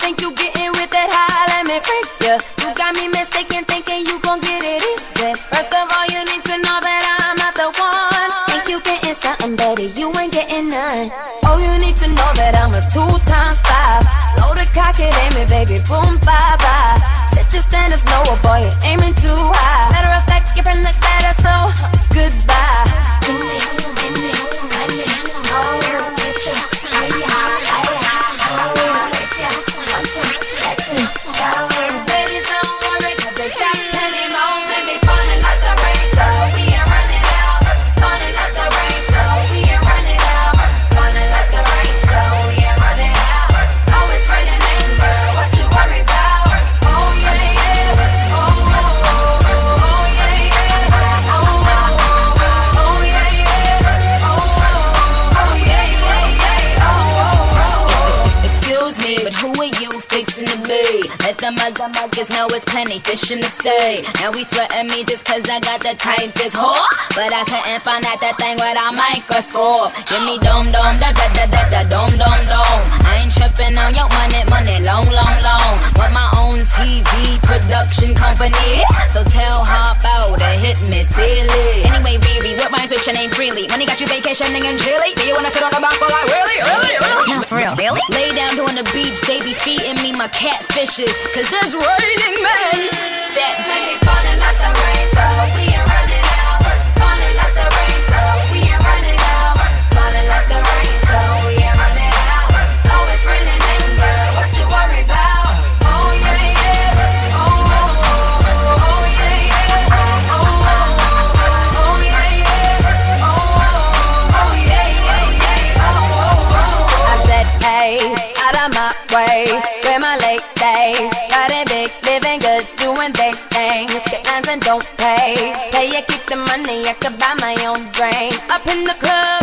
think you getting with that high, let me freak ya. You got me mistaken, thinking you gon' get it easy. First of all, you need to know that I'm not the one. Think you getting something, baby, you ain't getting none. Oh, you need to know that I'm a 2 times 5. Load a cock it, aim it, baby, boom, bye bye. Set your standards lower, boy, you're aiming too high. Matter of fact, your friend looks better, so goodbye. Let the motherfuckers know it's plenty fish in the sea. Now we sweating me just cause I got the tightest whore. But I couldn't find out that thing without microscope. Give me dome, dome, da da da da da, dome, dome, dome. I ain't tripping on your money, money, long, long, long. Want my own TV production company. So tell Hop out to hit me silly. Anyway, Riri, what rhymes with your name freely? Money got you vacationing in Chile. Do you wanna sit on the balcony like really? No, for real, really? Lay down on the beach, they be feeding me my catfishes. Cause there's raining men. That money falling like the rain, so we ain't running out. Falling like the rain, so we ain't running out. Falling like the rain, so we ain't running out. Oh, it's raining men, girl, what you worry about? Oh yeah, yeah. Oh, oh, oh, oh yeah, yeah. Oh, oh, oh, oh yeah, yeah. Oh, oh, oh yeah, yeah, yeah. Oh, oh, oh. I said, hey, out of my way. Where my late days, got it big, living good, doing big things. Get lines and don't pay. Pay, I keep the money, I could buy my own drink. Up in the club.